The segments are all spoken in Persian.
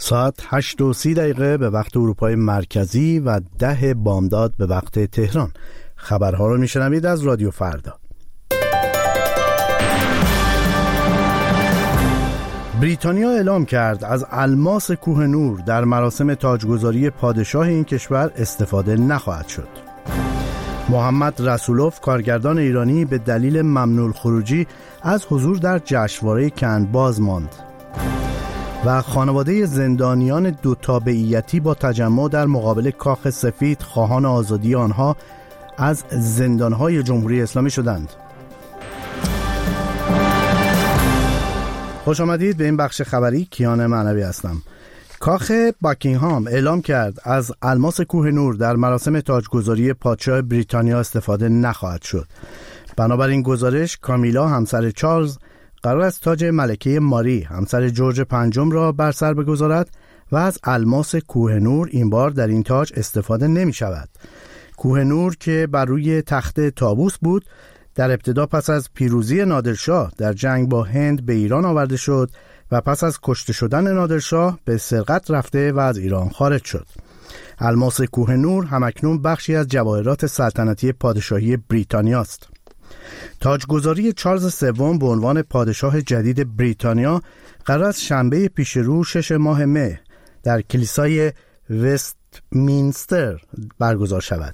ساعت 8:30 به وقت اروپای مرکزی و 10 بامداد به وقت تهران. خبرها رو میشنوید از رادیو فردا. بریتانیا اعلام کرد از الماس کوه نور در مراسم تاجگذاری پادشاه این کشور استفاده نخواهد شد. محمد رسولوف کارگردان ایرانی به دلیل ممنوع الخروجی از حضور در جشنواره کن باز ماند. و خانواده زندانیان دو تابعیتی با تجمع در مقابل کاخ سفید خواهان آزادی آنها از زندانهای جمهوری اسلامی شدند. خوش آمدید به این بخش خبری. کیان معنوی هستم. کاخ باکینگهام اعلام کرد از الماس کوه نور در مراسم تاجگذاری پادشاه بریتانیا استفاده نخواهد شد. بنابراین گزارش کامیلا همسر چارلز قرار است تاج ملکه ماری همسر جورج پنجم را بر سر بگذارد و از الماس کوه نور این بار در این تاج استفاده نمی شود. کوه نور که بر روی تخت طاووس بود در ابتدا پس از پیروزی نادرشاه در جنگ با هند به ایران آورده شد و پس از کشته شدن نادرشاه به سرقت رفته و از ایران خارج شد. الماس کوه نور همکنون بخشی از جواهرات سلطنتی پادشاهی بریتانیا است. تاجگذاری چارلز سوم به عنوان پادشاه جدید بریتانیا قرار است شنبه پیش رو 6 ماه مه در کلیسای وستمینستر برگزار شود.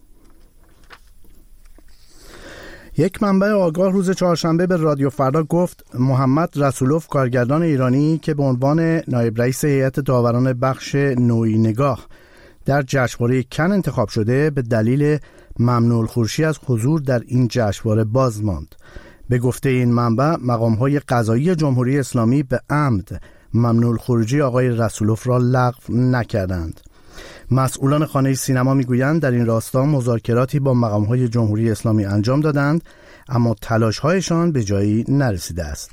یک منبع آگاه روز چهارشنبه به رادیو فردا گفت محمد رسولوف کارگردان ایرانی که به عنوان نایب رئیس هیئت داوران بخش نوئی نگاه در جشنواره کن انتخاب شده به دلیل ممنوع الخروجی از حضور در این جشنواره باز ماند. به گفته این منبع مقام‌های قضایی جمهوری اسلامی به عمد ممنوع الخروجی آقای رسولوف را لغو نکردند. مسئولان خانه سینما میگویند در این راستا مذاکراتی با مقام‌های جمهوری اسلامی انجام دادند اما تلاش‌هایشان به جایی نرسیده است.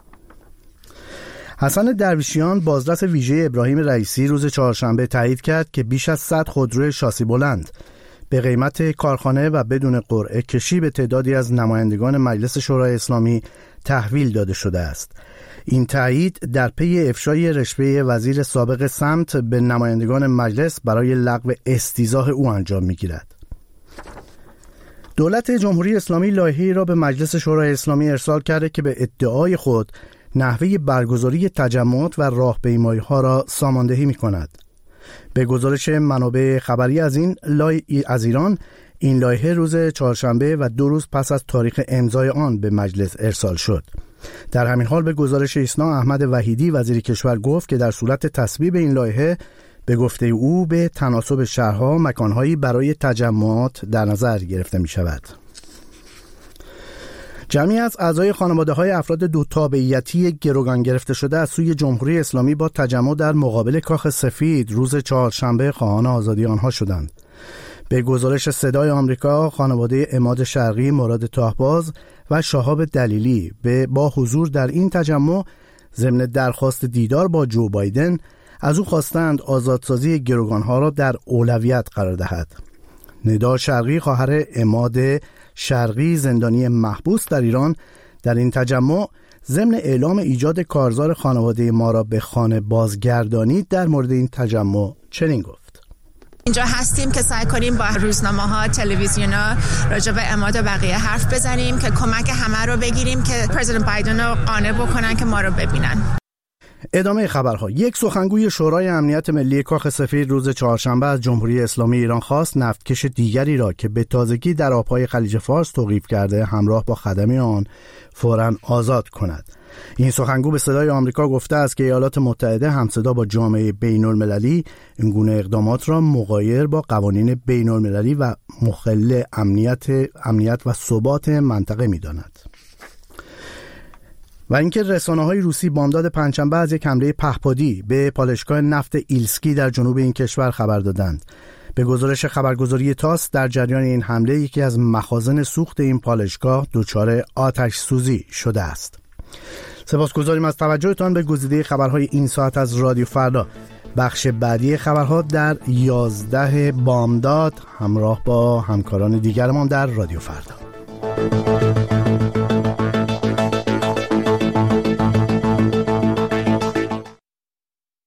حسن درویشیان بازرس ویژه ابراهیم رئیسی روز چهارشنبه تایید کرد که بیش از 100 خودروی شاسی بلند به قیمت کارخانه و بدون قرعه کشی به تعدادی از نمایندگان مجلس شورای اسلامی تحویل داده شده است. این تایید در پی افشای رشوه وزیر سابق سمت به نمایندگان مجلس برای لغو استیضاح او انجام می‌گیرد. دولت جمهوری اسلامی لایحه‌ای را به مجلس شورای اسلامی ارسال کرده که به ادعای خود نحوه برگزاری تجمعات و راهپیمایی‌ها را ساماندهی می‌کند. به گزارش منابع خبری از ایران این لایحه روز چهارشنبه و 2 روز پس از تاریخ امضای آن به مجلس ارسال شد. در همین حال به گزارش ایسنا احمد وحیدی وزیر کشور گفت که در صورت تصویب این لایحه به گفته او به تناسب شهرها مکانهایی برای تجمعات در نظر گرفته می شود. جمعی از اعضای خانواده‌های افراد دو تابعیتی گروگان گرفته شده از سوی جمهوری اسلامی با تجمع در مقابل کاخ سفید روز چهارشنبه خواهان آزادی آنها شدند. به گزارش صدای آمریکا خانواده عماد شرقی، مراد طاهباز و شهاب دلیلی با حضور در این تجمع ضمن درخواست دیدار با جو بایدن از او خواستند آزادسازی گروگانها را در اولویت قرار دهد. ندا شرقی خواهر عماد شرقی زندانی محبوس در ایران در این تجمع ضمن اعلام ایجاد کارزار خانواده ما را به خانه بازگردانید در مورد این تجمع چنین گفت: اینجا هستیم که سعی کنیم با روزنامه‌ها، تلویزیون‌ها راجع به عماد و بقیه حرف بزنیم که کمک همه رو بگیریم که پرزیدنت بایدن رو قانع بکنن که ما رو ببینن. ادامه خبرها. یک سخنگوی شورای امنیت ملی کاخ سفید روز چهارشنبه از جمهوری اسلامی ایران خواست نفتکش دیگری را که به تازگی در آبهای خلیج فارس توقیف کرده همراه با خدمه آن فوراً آزاد کند. این سخنگو به صدای آمریکا گفته است که ایالات متحده همصدا با جامعه بین‌المللی این گونه اقدامات را مغایر با قوانین بین‌المللی و مخل امنیت و ثبات منطقه می‌داند. و اینکه رسانه‌های روسی بامداد پنجشنبه از یک حمله پهپادی به پالایشگاه نفت ایلسکی در جنوب این کشور خبر دادند. به گزارش خبرگزاری تاس در جریان این حمله یکی از مخازن سوخت این پالایشگاه دچار آتش سوزی شده است. سپاسگزاریم از توجهتان به گزیده خبرهای این ساعت از رادیو فردا. بخش بعدی خبرها در 11 بامداد همراه با همکاران دیگرمان در رادیو فردا.